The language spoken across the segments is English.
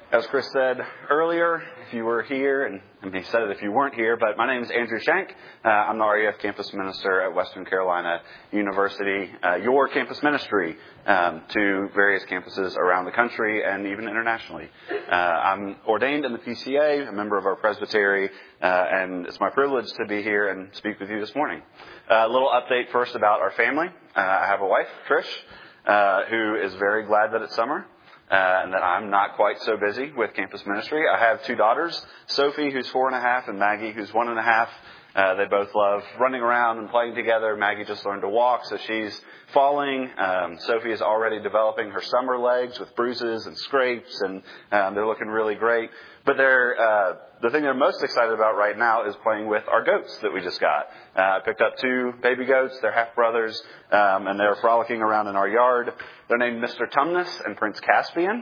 As Chris said earlier, if you were here, and he said it if you weren't here, but my name is Andrew Shank. I'm the REF campus minister at Western Carolina University, your campus ministry to various campuses around the country and even internationally. I'm ordained in the PCA, a member of our presbytery, and it's my privilege to be here and speak with you this morning. A little update first about our family. I have a wife, Trish, who is very glad that it's summer. And that I'm not quite so busy with campus ministry. I have two daughters, Sophie, who's 4.5, and Maggie, who's 1.5. They both love running around and playing together. Maggie just learned to walk, so she's falling. Sophie is already developing her summer legs with bruises and scrapes, and they're looking really great. But the thing they're most excited about right now is playing with our goats that we just got. I picked up 2 baby goats. They're half brothers, and they're frolicking around in our yard. They're named Mr. Tumnus and Prince Caspian.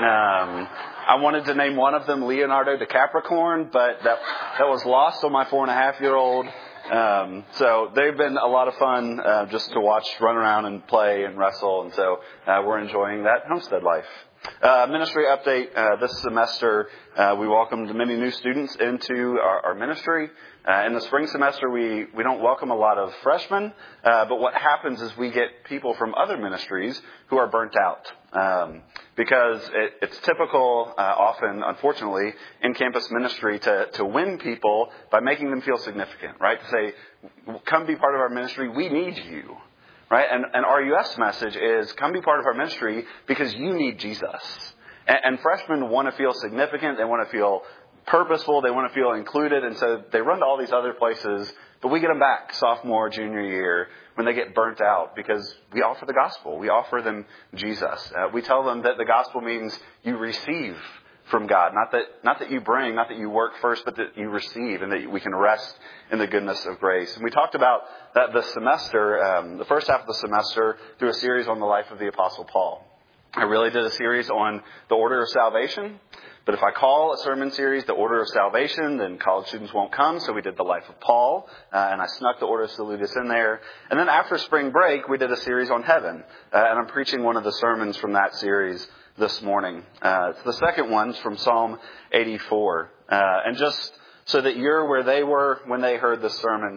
I wanted to name one of them Leonardo the Capricorn, but that was lost on my 4.5-year-old. So they've been a lot of fun just to watch run around and play and wrestle, and so we're enjoying that homestead life. Ministry update. This semester, we welcomed many new students into our ministry. In the spring semester, we don't welcome a lot of freshmen, but what happens is we get people from other ministries who are burnt out. Because it's typical, often, unfortunately, in campus ministry to win people by making them feel significant, right? To say, come be part of our ministry, we need you. Right? And our US message is, come be part of our ministry because you need Jesus. And freshmen want to feel significant. They want to feel purposeful. They want to feel included. And so they run to all these other places. But we get them back sophomore, junior year when they get burnt out because we offer the gospel. We offer them Jesus. We tell them that the gospel means you receive from God. Not that you bring, not that you work first, but that you receive and that we can rest in the goodness of grace. And we talked about that this semester, the first half of the semester, through a series on the life of the Apostle Paul. I really did a series on the order of salvation. But if I call a sermon series the order of salvation, then college students won't come. So we did the life of Paul, and I snuck the order of Salutis in there. And then after spring break, we did a series on heaven. And I'm preaching one of the sermons from that series this morning. It's the second one's from Psalm 84. And just so that you're where they were when they heard this sermon,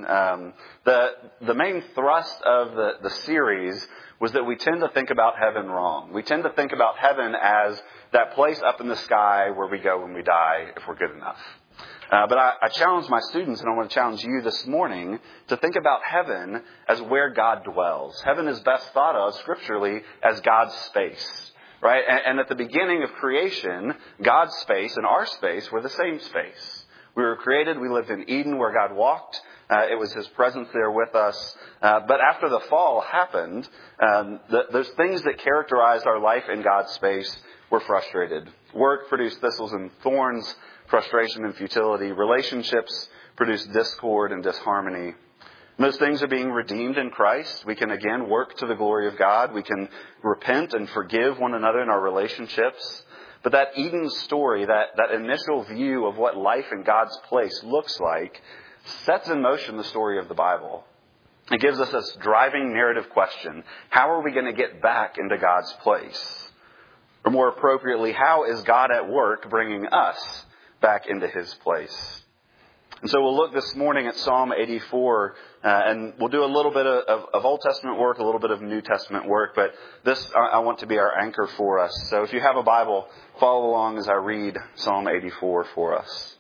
the main thrust of the series was that we tend to think about heaven wrong. We tend to think about heaven as that place up in the sky where we go when we die if we're good enough. But I challenge my students, and I want to challenge you this morning, to think about heaven as where God dwells. Heaven is best thought of scripturally as God's space. Right? And at the beginning of creation, God's space and our space were the same space. We were created, we lived in Eden where God walked. It was His presence there with us. But after the fall happened, those things that characterized our life in God's space were frustrated. Work produced thistles and thorns, frustration and futility. Relationships produced discord and disharmony. Those things are being redeemed in Christ. We can again work to the glory of God. We can repent and forgive one another in our relationships. But that Eden story, that initial view of what life in God's place looks like, sets in motion the story of the Bible. It gives us this driving narrative question. How are we going to get back into God's place? Or more appropriately, how is God at work bringing us back into His place? And so we'll look this morning at Psalm 84, and we'll do a little bit of Old Testament work, a little bit of New Testament work, but this I want to be our anchor for us. So if you have a Bible, follow along as I read Psalm 84 for us.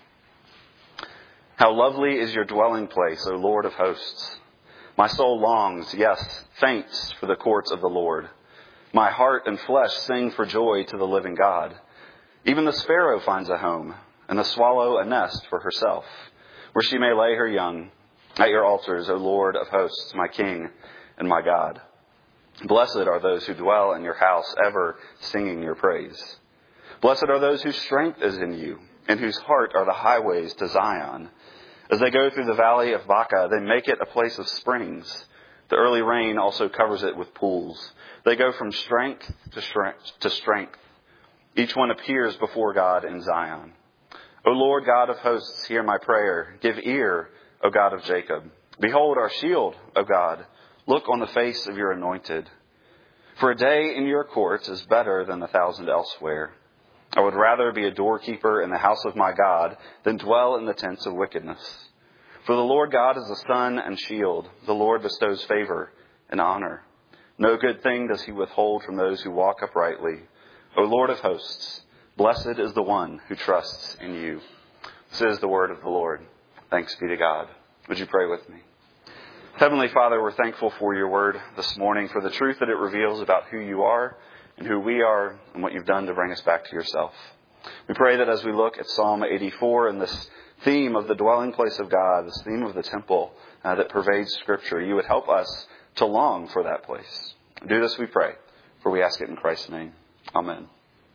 How lovely is your dwelling place, O Lord of hosts. My soul longs, yes, faints for the courts of the Lord. My heart and flesh sing for joy to the living God. Even the sparrow finds a home, and the swallow a nest for herself, where she may lay her young. At your altars, O Lord of hosts, my King and my God. Blessed are those who dwell in your house, ever singing your praise. Blessed are those whose strength is in you, and whose heart are the highways to Zion. As they go through the valley of Baca, they make it a place of springs. The early rain also covers it with pools. They go from strength to strength. Each one appears before God in Zion. O Lord God of hosts, hear my prayer. Give ear, O God of Jacob. Behold our shield, O God. Look on the face of your anointed. For a day in your courts is better than 1,000 elsewhere. I would rather be a doorkeeper in the house of my God than dwell in the tents of wickedness. For the Lord God is a sun and shield. The Lord bestows favor and honor. No good thing does he withhold from those who walk uprightly. O Lord of hosts, blessed is the one who trusts in you. This is the word of the Lord. Thanks be to God. Would you pray with me? Heavenly Father, we're thankful for your word this morning, for the truth that it reveals about who you are and who we are and what you've done to bring us back to yourself. We pray that as we look at Psalm 84 and this theme of the dwelling place of God, this theme of the temple that pervades Scripture, you would help us to long for that place. Do this, we pray, for we ask it in Christ's name. Amen.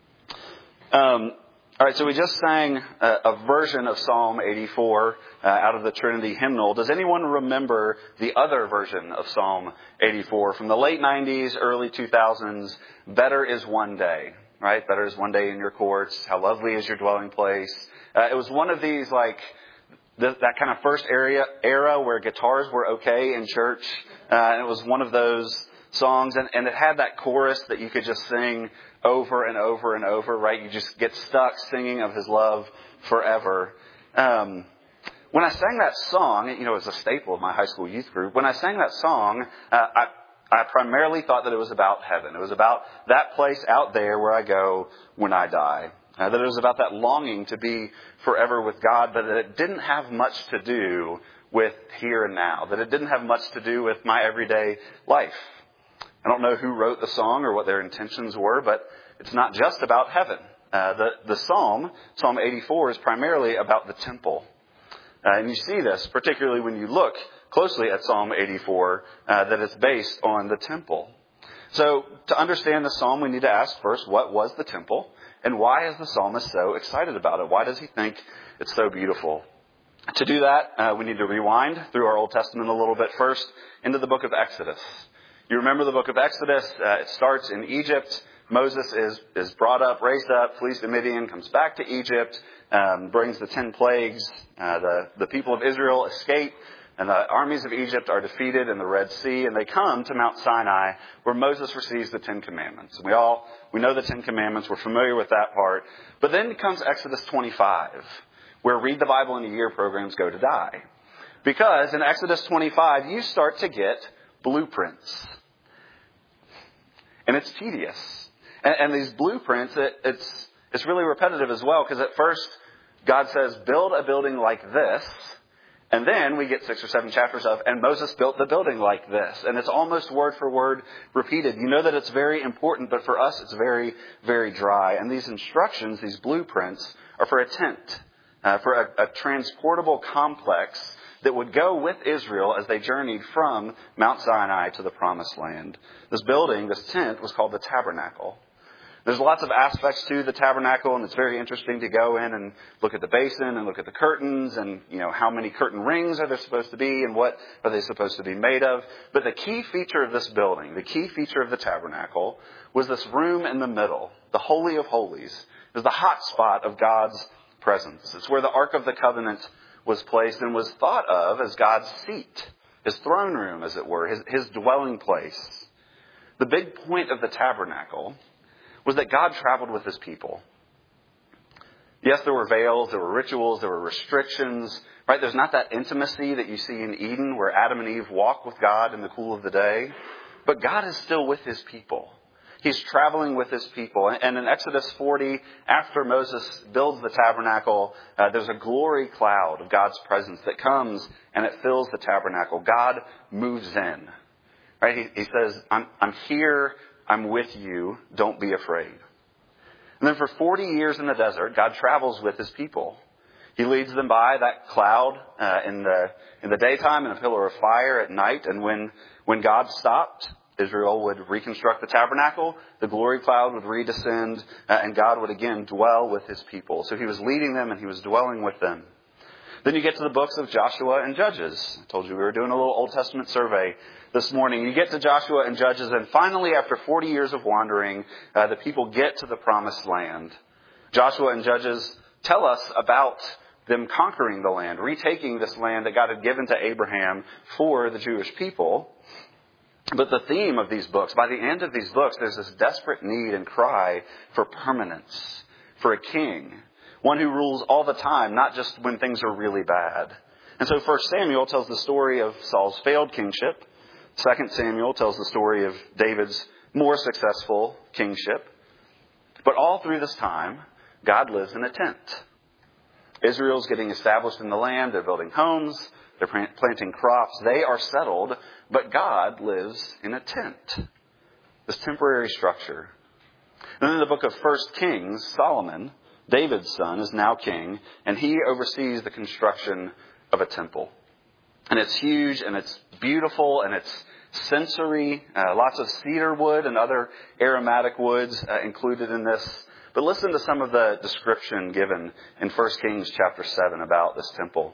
All right, so we just sang a version of Psalm 84 out of the Trinity hymnal. Does anyone remember the other version of Psalm 84 from the late 90s, early 2000s? Better is one day, right? Better is one day in your courts. How lovely is your dwelling place? It was one of these, like, that kind of first era where guitars were okay in church. And it was one of those songs, and it had that chorus that you could just sing over and over and over, right? You just get stuck singing of his love forever. When I sang that song, it was a staple of my high school youth group. When I sang that song, I primarily thought that it was about heaven. It was about that place out there where I go when I die. That it was about that longing to be forever with God, but that it didn't have much to do with here and now. That it didn't have much to do with my everyday life. I don't know who wrote the song or what their intentions were, but it's not just about heaven. The Psalm 84, is primarily about the temple. And you see this, particularly when you look closely at Psalm 84, that it's based on the temple. So to understand the Psalm, we need to ask first, what was the temple? And why is the psalmist so excited about it? Why does he think it's so beautiful? To do that, we need to rewind through our Old Testament a little bit first into the book of Exodus. You remember the book of Exodus. It starts in Egypt. Moses is brought up, raised up, flees to Midian, comes back to Egypt, brings the 10 plagues. The people of Israel escape, and the armies of Egypt are defeated in the Red Sea, and they come to Mount Sinai, where Moses receives the 10 Commandments. We know the 10 Commandments. We're familiar with that part. But then comes Exodus 25, where Read the Bible in a Year programs go to die. Because in Exodus 25, you start to get blueprints. And it's tedious. And these blueprints, it's really repetitive as well, because at first God says, build a building like this. And then we get 6 or 7 chapters of, and Moses built the building like this. And it's almost word for word repeated. You know that it's very important, but for us it's very, very dry. And these instructions, these blueprints, are for a tent, for a transportable complex that would go with Israel as they journeyed from Mount Sinai to the Promised Land. This building, this tent, was called the Tabernacle. There's lots of aspects to the tabernacle, and it's very interesting to go in and look at the basin and look at the curtains and, how many curtain rings are there supposed to be and what are they supposed to be made of. But the key feature of this building, the key feature of the tabernacle, was this room in the middle, the Holy of Holies. It was the hot spot of God's presence. It's where the Ark of the Covenant was placed and was thought of as God's seat, his throne room, as it were, his dwelling place. The big point of the tabernacle was that God traveled with his people. Yes, there were veils, there were rituals, there were restrictions, right? There's not that intimacy that you see in Eden where Adam and Eve walk with God in the cool of the day. But God is still with his people. He's traveling with his people. And in Exodus 40, after Moses builds the tabernacle, there's a glory cloud of God's presence that comes and it fills the tabernacle. God moves in. Right? He says, I'm here. I'm with you. Don't be afraid. And then for 40 years in the desert, God travels with his people. He leads them by that cloud in the daytime and a pillar of fire at night. And when God stopped, Israel would reconstruct the tabernacle, the glory cloud would redescend, and God would again dwell with his people. So he was leading them and he was dwelling with them. Then you get to the books of Joshua and Judges. I told you we were doing a little Old Testament survey this morning. You get to Joshua and Judges, and finally, after 40 years of wandering, the people get to the Promised Land. Joshua and Judges tell us about them conquering the land, retaking this land that God had given to Abraham for the Jewish people. But the theme of these books, by the end of these books, there's this desperate need and cry for permanence, for a king, one who rules all the time, not just when things are really bad. And so 1 Samuel tells the story of Saul's failed kingship. 2 Samuel tells the story of David's more successful kingship. But all through this time, God lives in a tent. Israel's getting established in the land. They're building homes. They're planting crops. They are settled. But God lives in a tent. This temporary structure. And then in the book of 1 Kings, Solomon, David's son, is now king. And he oversees the construction of a temple. And it's huge and it's beautiful and it's sensory. Lots of cedar wood and other aromatic woods included in this. But listen to some of the description given in 1 Kings chapter 7 about this temple.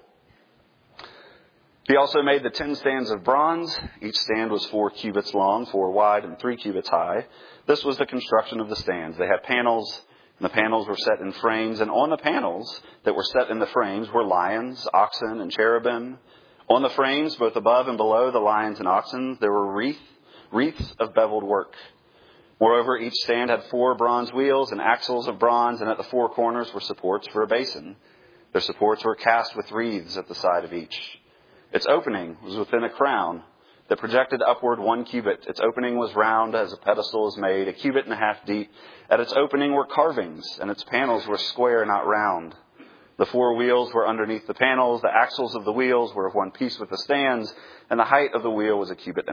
He also made the 10 stands of bronze. Each stand was 4 cubits long, 4 wide, and 3 cubits high. This was the construction of the stands. They had panels, and the panels were set in frames. And on the panels that were set in the frames were lions, oxen, and cherubim. On the frames, both above and below the lions and oxen, there were wreaths of beveled work. Moreover, each stand had 4 bronze wheels and axles of bronze, and at the 4 corners were supports for a basin. Their supports were cast with wreaths at the side of each. Its opening was within a crown that projected upward 1 cubit. Its opening was round as a pedestal is made, 1.5 cubits deep. At its opening were carvings, and its panels were square, not round. The 4 wheels were underneath the panels. The axles of the wheels were of one piece with the stands, and the height of the wheel was 1.5 cubits.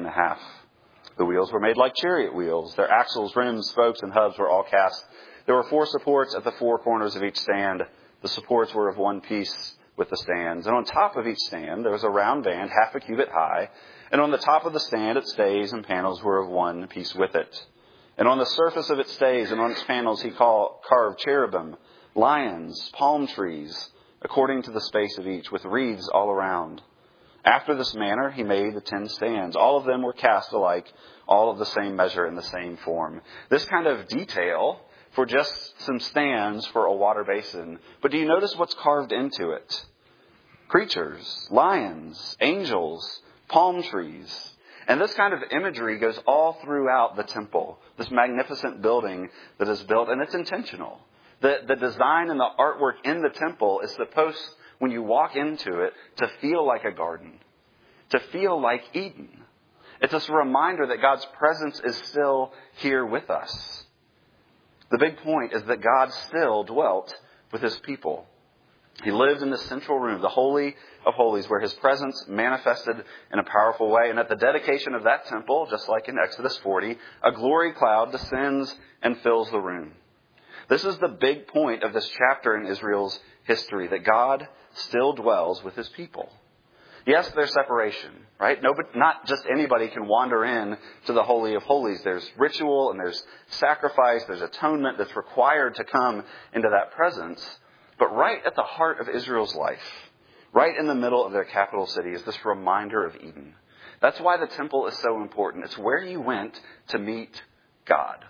The wheels were made like chariot wheels. Their axles, rims, spokes, and hubs were all cast. There were 4 supports at the 4 corners of each stand. The supports were of one piece with the stands. And on top of each stand, there was a round band, 0.5 cubit high. And on the top of the stand, its stays and panels were of one piece with it. And on the surface of its stays and on its panels, he carved cherubim, lions, palm trees, according to the space of each, with wreaths all around. After this manner, he made the 10 stands. All of them were cast alike, all of the same measure and the same form. This kind of detail for just some stands for a water basin. But do you notice what's carved into it? Creatures, lions, angels, palm trees. And this kind of imagery goes all throughout the temple, this magnificent building that is built, and it's intentional. The design and the artwork in the temple is supposed, when you walk into it, to feel like a garden, to feel like Eden. It's just a reminder that God's presence is still here with us. The big point is that God still dwelt with his people. He lived in the central room, the Holy of Holies, where his presence manifested in a powerful way. And at the dedication of that temple, just like in Exodus 40, a glory cloud descends and fills the room. This is the big point of this chapter in Israel's history, that God still dwells with his people. Yes, there's separation, right? Not just anybody can wander in to the Holy of Holies. There's ritual and there's sacrifice, there's atonement that's required to come into that presence. But right at the heart of Israel's life, right in the middle of their capital city, is this reminder of Eden. That's why the temple is so important. It's where you went to meet God.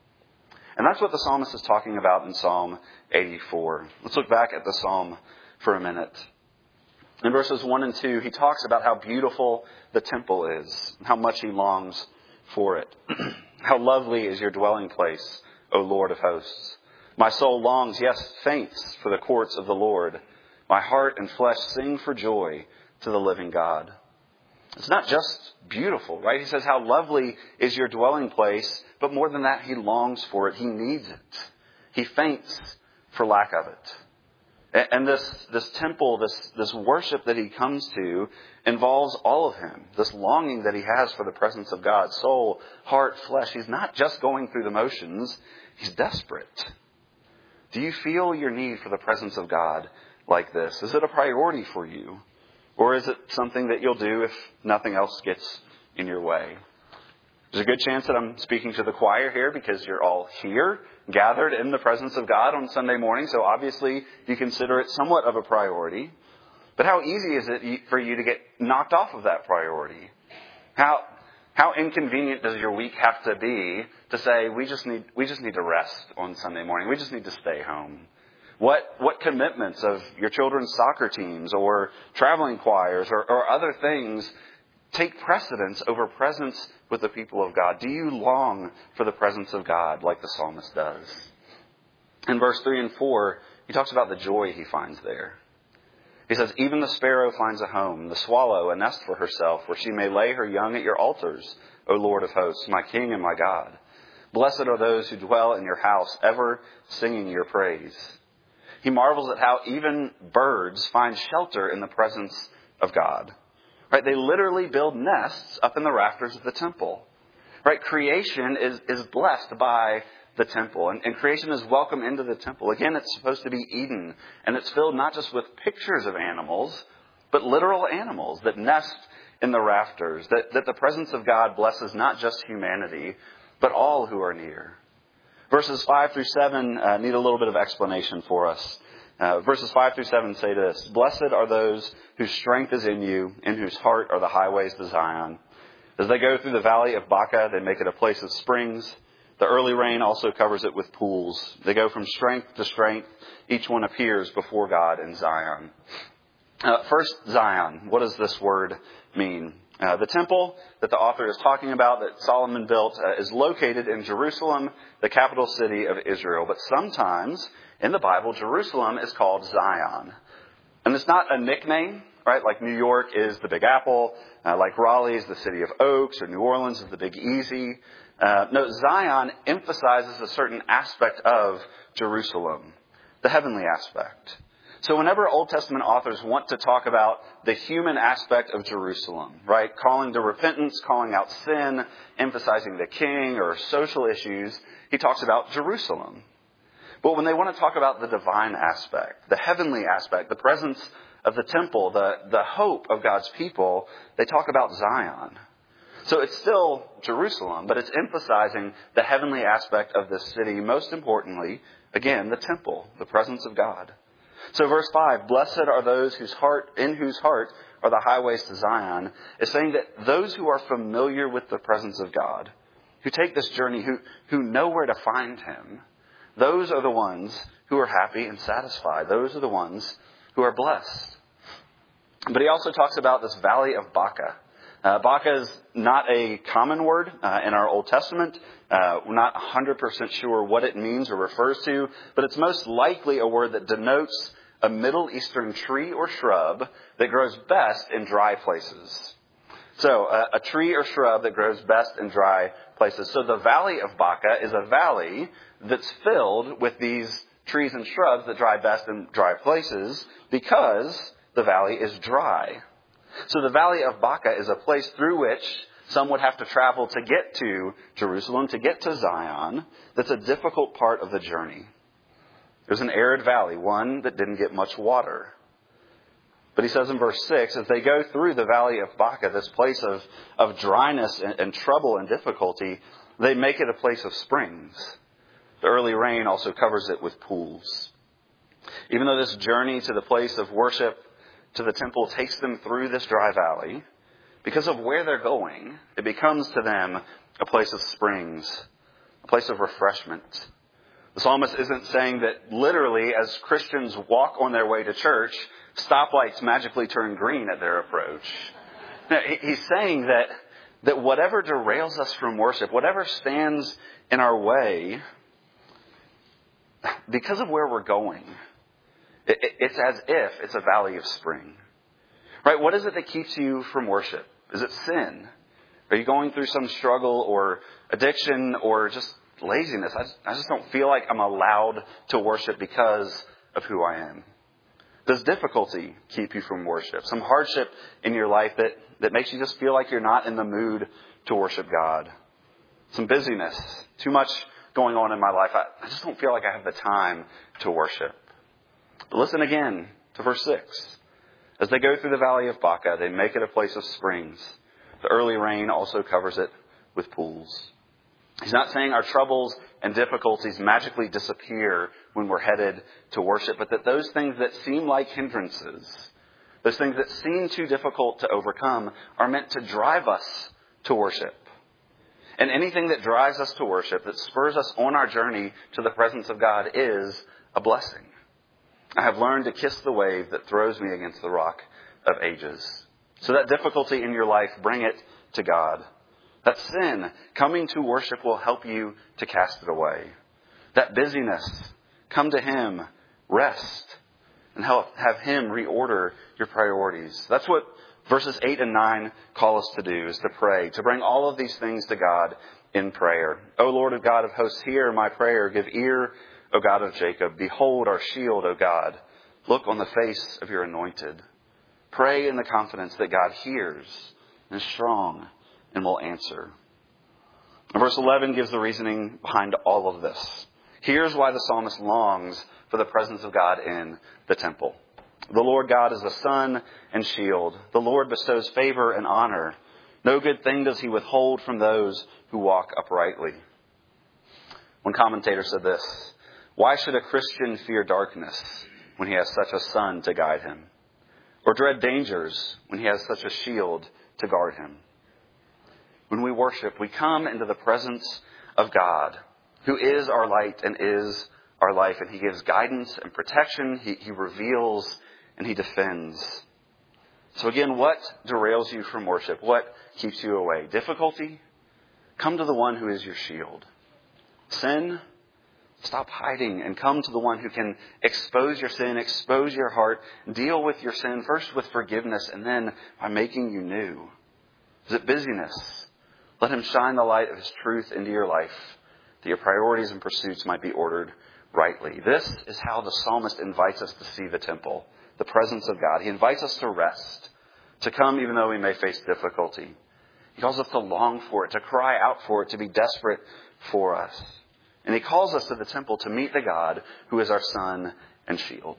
And that's what the psalmist is talking about in Psalm 84. Let's look back at the psalm for a minute. In verses 1 and 2, he talks about how beautiful the temple is, and how much he longs for it. How lovely is your dwelling place, O Lord of hosts. My soul longs, yes, faints for the courts of the Lord. My heart and flesh sing for joy to the living God. It's not just beautiful, right? He says, how lovely is your dwelling place, but more than that, he longs for it. He needs it. He faints for lack of it. And this temple, this worship that he comes to involves all of him. This longing that he has for the presence of God, soul, heart, flesh. He's not just going through the motions. He's desperate. Do you feel your need for the presence of God like this? Is it a priority for you? Or is it something that you'll do if nothing else gets in your way? There's a good chance that I'm speaking to the choir here because you're all here, gathered in the presence of God on Sunday morning. So obviously you consider it somewhat of a priority. But how easy is it for you to get knocked off of that priority? How inconvenient does your week have to be to say, we just need to rest on Sunday morning. We just need to stay home. What commitments of your children's soccer teams or traveling choirs or other things take precedence over presence with the people of God? Do you long for the presence of God like the psalmist does? In verse 3 and 4, he talks about the joy he finds there. He says, even the sparrow finds a home, the swallow a nest for herself, where she may lay her young at your altars, O Lord of hosts, my King and my God. Blessed are those who dwell in your house, ever singing your praise. He marvels at how even birds find shelter in the presence of God. Right? They literally build nests up in the rafters of the temple. Right? Creation is blessed by the temple, and creation is welcome into the temple. Again, it's supposed to be Eden, and it's filled not just with pictures of animals, but literal animals that nest in the rafters, that the presence of God blesses not just humanity, but all who are near. Verses 5 through 7 need a little bit of explanation for us. Verses 5 through 7 say this: Blessed are those whose strength is in you, in whose heart are the highways to Zion. As they go through the valley of Baca, they make it a place of springs. The early rain also covers it with pools. They go from strength to strength. Each one appears before God in Zion. First, Zion. What does this word mean? The temple that the author is talking about, that Solomon built, is located in Jerusalem, the capital city of Israel. But sometimes in the Bible, Jerusalem is called Zion. And it's not a nickname, right? Like New York is the Big Apple, like Raleigh is the city of Oaks, or New Orleans is the Big Easy. No, Zion emphasizes a certain aspect of Jerusalem, the heavenly aspect. So whenever Old Testament authors want to talk about the human aspect of Jerusalem, right, calling to repentance, calling out sin, emphasizing the king or social issues, he talks about Jerusalem. But when they want to talk about the divine aspect, the heavenly aspect, the presence of the temple, the hope of God's people, they talk about Zion. So it's still Jerusalem, but it's emphasizing the heavenly aspect of this city. Most importantly, again, the temple, the presence of God. So verse 5, blessed are those in whose heart are the highways to Zion, is saying that those who are familiar with the presence of God, who take this journey, who know where to find him, those are the ones who are happy and satisfied. Those are the ones who are blessed. But he also talks about this valley of Baca. Baca is not a common word in our Old Testament. We're not 100% sure what it means or refers to, but it's most likely a word that denotes a Middle Eastern tree or shrub that grows best in dry places. So a tree or shrub that grows best in dry places. So the valley of Baca is a valley that's filled with these trees and shrubs that dry best in dry places because the valley is dry. So the valley of Baca is a place through which some would have to travel to get to Jerusalem, to get to Zion. That's a difficult part of the journey. There's an arid valley, one that didn't get much water. But he says in verse 6, as they go through the valley of Baca, this place of dryness and trouble and difficulty, they make it a place of springs. The early rain also covers it with pools. Even though this journey to the place of worship, to the temple, takes them through this dry valley, because of where they're going, it becomes to them a place of springs, a place of refreshment. The psalmist isn't saying that literally as Christians walk on their way to church, stoplights magically turn green at their approach. No, he's saying that whatever derails us from worship, whatever stands in our way, because of where we're going, it's as if it's a valley of spring. Right? What is it that keeps you from worship? Is it sin? Are you going through some struggle or addiction or just laziness? I just don't feel like I'm allowed to worship because of who I am. Does difficulty keep you from worship? Some hardship in your life that makes you just feel like you're not in the mood to worship God? Some busyness, too much going on in my life. I just don't feel like I have the time to worship. But listen again to verse 6. As they go through the valley of Baca, they make it a place of springs. The early rain also covers it with pools. He's not saying our troubles and difficulties magically disappear when we're headed to worship, but that those things that seem like hindrances, those things that seem too difficult to overcome, are meant to drive us to worship. And anything that drives us to worship, that spurs us on our journey to the presence of God, is a blessing. I have learned to kiss the wave that throws me against the rock of ages. So that difficulty in your life, bring it to God. That sin, coming to worship will help you to cast it away. That busyness, Come to him, rest, and have him reorder your priorities. That's what verses 8 and 9 call us to do, is to pray, to bring all of these things to God in prayer. O Lord of God of hosts, hear my prayer. Give ear, O God of Jacob. Behold our shield, O God. Look on the face of your anointed. Pray in the confidence that God hears and is strong and will answer. And verse 11 gives the reasoning behind all of this. Here's why the psalmist longs for the presence of God in the temple. The Lord God is the sun and shield. The Lord bestows favor and honor. No good thing does he withhold from those who walk uprightly. One commentator said this: why should a Christian fear darkness when he has such a sun to guide him? Or dread dangers when he has such a shield to guard him? When we worship, we come into the presence of God, who is our light and is our life. And he gives guidance and protection. He reveals and he defends. So again, what derails you from worship? What keeps you away? Difficulty? Come to the one who is your shield. Sin? Stop hiding and come to the one who can expose your sin, expose your heart, deal with your sin, first with forgiveness and then by making you new. Is it busyness? Let him shine the light of his truth into your life, that your priorities and pursuits might be ordered rightly. This is how the psalmist invites us to see the temple, the presence of God. He invites us to rest, to come even though we may face difficulty. He calls us to long for it, to cry out for it, to be desperate for us. And he calls us to the temple to meet the God who is our sun and shield.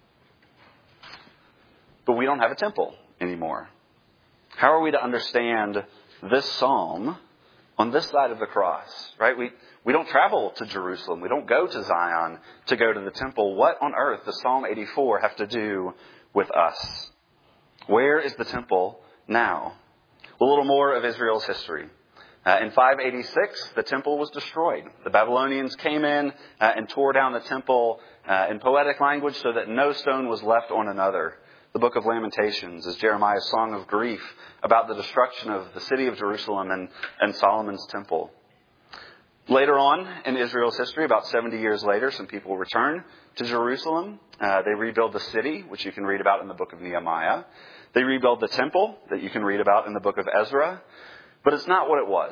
But we don't have a temple anymore. How are we to understand this psalm on this side of the cross, right? We don't travel to Jerusalem. We don't go to Zion to go to the temple. What on earth does Psalm 84 have to do with us? Where is the temple now? A little more of Israel's history. In 586, the temple was destroyed. The Babylonians came in and tore down the temple in poetic language so that no stone was left on another. The book of Lamentations is Jeremiah's song of grief about the destruction of the city of Jerusalem and Solomon's temple. Later on in Israel's history, about 70 years later, some people return to Jerusalem. They rebuild the city, which you can read about in the book of Nehemiah. They rebuild the temple that you can read about in the book of Ezra. But it's not what it was.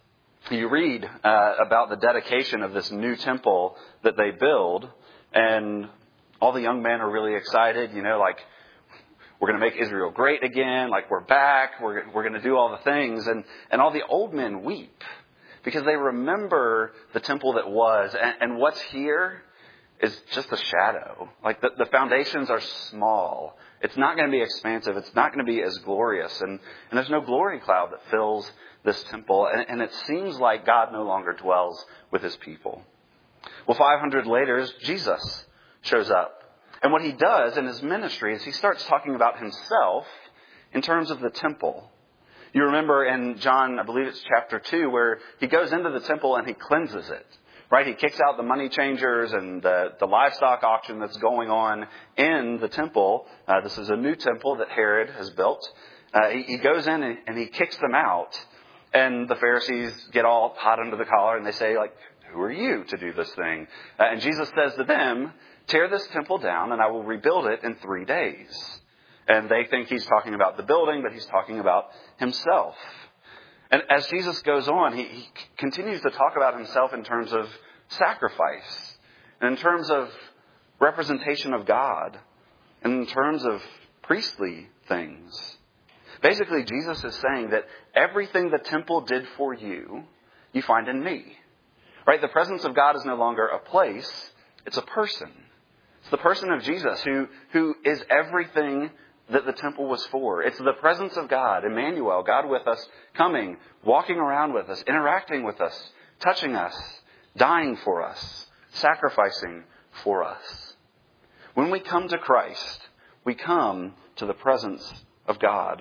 You read about the dedication of this new temple that they build, and all the young men are really excited, like, we're going to make Israel great again, like we're back, we're going to do all the things. And all the old men weep because they remember the temple that was. And what's here is just a shadow. Like the foundations are small. It's not going to be expansive. It's not going to be as glorious. And there's no glory cloud that fills this temple. And it seems like God no longer dwells with his people. Well, 500 later, Jesus shows up. And what he does in his ministry is he starts talking about himself in terms of the temple. You remember in John, I believe it's chapter 2, where he goes into the temple and he cleanses it. Right? He kicks out the money changers and the livestock auction that's going on in the temple. This is a new temple that Herod has built. He goes in and he kicks them out. And the Pharisees get all hot under the collar and they say, who are you to do this thing? And Jesus says to them, tear this temple down and I will rebuild it in 3 days. And they think he's talking about the building, but he's talking about himself. And as Jesus goes on, he continues to talk about himself in terms of sacrifice, and in terms of representation of God, and in terms of priestly things. Basically, Jesus is saying that everything the temple did for you, you find in me. Right? The presence of God is no longer a place, it's a person. It's the person of Jesus who is everything that the temple was for. It's the presence of God, Emmanuel, God with us, coming, walking around with us, interacting with us, touching us, dying for us, sacrificing for us. When we come to Christ, we come to the presence of God.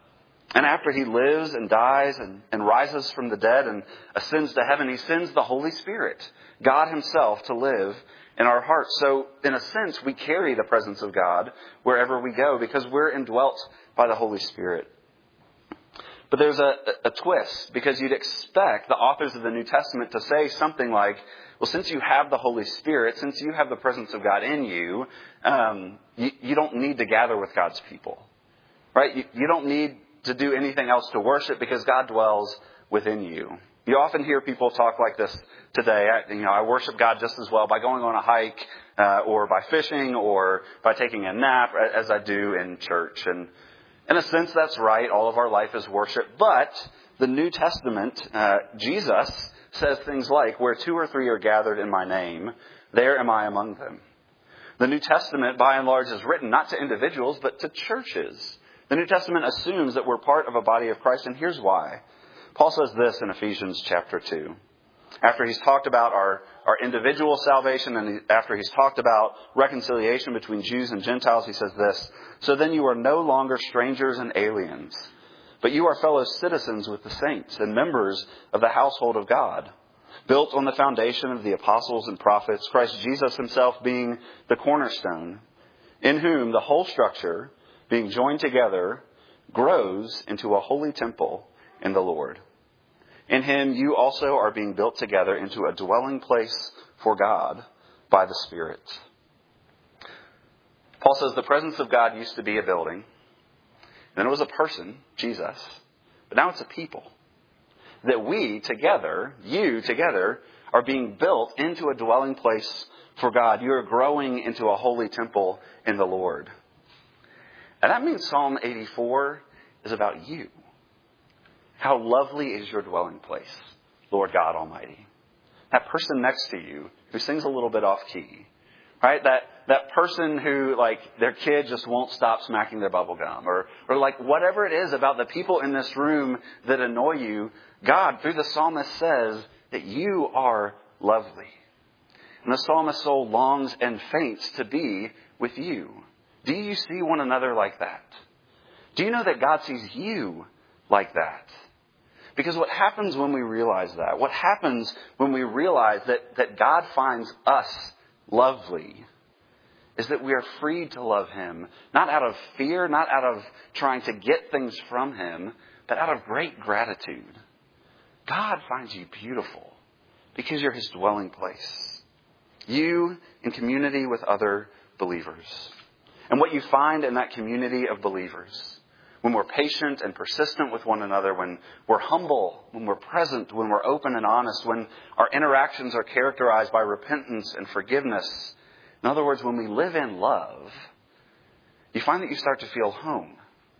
And after he lives and dies and rises from the dead and ascends to heaven, he sends the Holy Spirit, God himself, to live in our hearts. So in a sense, we carry the presence of God wherever we go because we're indwelt by the Holy Spirit. But there's a twist, because you'd expect the authors of the New Testament to say something like, Well, since you have the Holy Spirit, since you have the presence of God in you, you don't need to gather with God's people. Right? You don't need to do anything else to worship because God dwells within you. You often hear people talk like this today. I worship God just as well by going on a hike or by fishing or by taking a nap as I do in church. And in a sense, that's right. All of our life is worship. But the New Testament, Jesus says things like, where 2 or 3 are gathered in my name, there am I among them. The New Testament, by and large, is written not to individuals, but to churches. The New Testament assumes that we're part of a body of Christ, and here's why. Paul says this in Ephesians chapter 2. After he's talked about our individual salvation and after he's talked about reconciliation between Jews and Gentiles, he says this, so then you are no longer strangers and aliens, but you are fellow citizens with the saints and members of the household of God, built on the foundation of the apostles and prophets, Christ Jesus himself being the cornerstone, in whom the whole structure, being joined together, grows into a holy temple in the Lord. In him you also are being built together into a dwelling place for God by the Spirit. Paul says the presence of God used to be a building. Then it was a person, Jesus. But now it's a people. That we together, you together, are being built into a dwelling place for God. You are growing into a holy temple in the Lord. And that means Psalm 84 is about you. How lovely is your dwelling place, Lord God Almighty. That person next to you who sings a little bit off key, right? That person who, their kid just won't stop smacking their bubble gum or whatever it is about the people in this room that annoy you, God, through the psalmist, says that you are lovely. And the psalmist's soul longs and faints to be with you. Do you see one another like that? Do you know that God sees you like that? Because what happens when we realize that? What happens when we realize that God finds us lovely is that we are freed to love him, not out of fear, not out of trying to get things from him, but out of great gratitude. God finds you beautiful because you're his dwelling place. You in community with other believers. And what you find in that community of believers, when we're patient and persistent with one another, when we're humble, when we're present, when we're open and honest, when our interactions are characterized by repentance and forgiveness. In other words, when we live in love, you find that you start to feel home.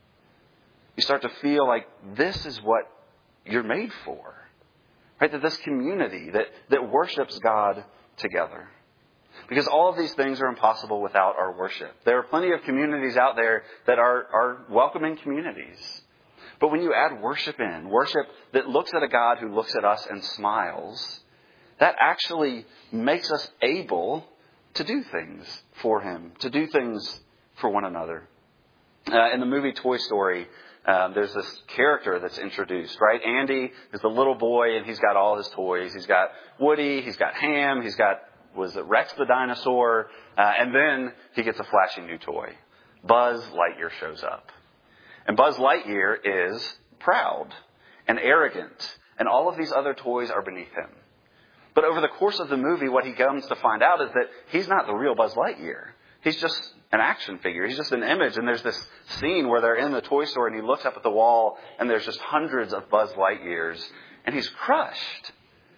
You start to feel like this is what you're made for. Right? That this community that worships God together. Because all of these things are impossible without our worship. There are plenty of communities out there that are welcoming communities. But when you add worship in, worship that looks at a God who looks at us and smiles, that actually makes us able to do things for him, to do things for one another. In the movie Toy Story, there's this character that's introduced, right? Andy is the little boy and he's got all his toys. He's got Woody, he's got Ham, he's got Rex the dinosaur, and then he gets a flashy new toy. Buzz Lightyear shows up. And Buzz Lightyear is proud and arrogant, and all of these other toys are beneath him. But over the course of the movie, what he comes to find out is that he's not the real Buzz Lightyear. He's just an action figure. He's just an image. And there's this scene where they're in the toy store and he looks up at the wall and there's just hundreds of Buzz Lightyears and he's crushed.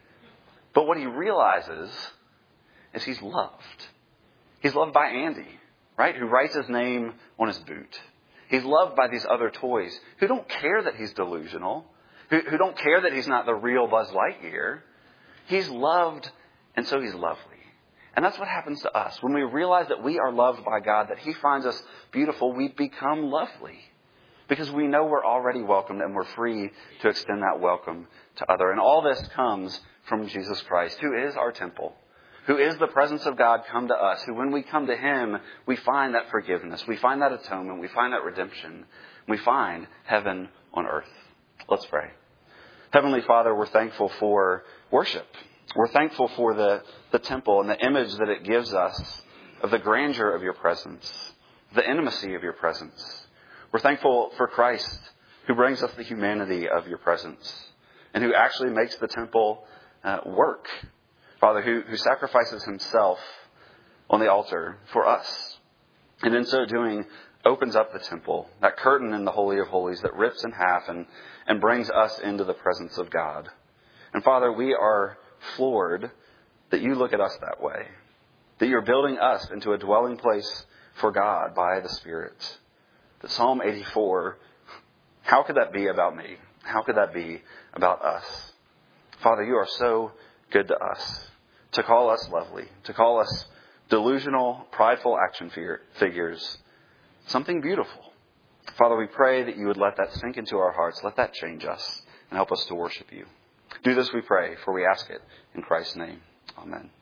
But what he realizes is he's loved. He's loved by Andy, right? Who writes his name on his boot. He's loved by these other toys who don't care that he's delusional, who don't care that he's not the real Buzz Lightyear. He's loved, and so he's lovely. And that's what happens to us. When we realize that we are loved by God, that he finds us beautiful, we become lovely. Because we know we're already welcomed and we're free to extend that welcome to others. And all this comes from Jesus Christ, who is our temple, who is the presence of God come to us, who when we come to him, we find that forgiveness, we find that atonement, we find that redemption, we find heaven on earth. Let's pray. Heavenly Father, we're thankful for worship. We're thankful for the temple and the image that it gives us of the grandeur of your presence, the intimacy of your presence. We're thankful for Christ, who brings us the humanity of your presence and who actually makes the temple work, Father, who sacrifices himself on the altar for us. And in so doing, opens up the temple, that curtain in the Holy of Holies that rips in half and brings us into the presence of God. And Father, we are floored that you look at us that way, that you're building us into a dwelling place for God by the Spirit. That Psalm 84, how could that be about me? How could that be about us? Father, you are so good to us, to call us lovely, to call us delusional, prideful action figures, something beautiful. Father, we pray that you would let that sink into our hearts, let that change us, and help us to worship you. Do this, we pray, for we ask it in Christ's name. Amen.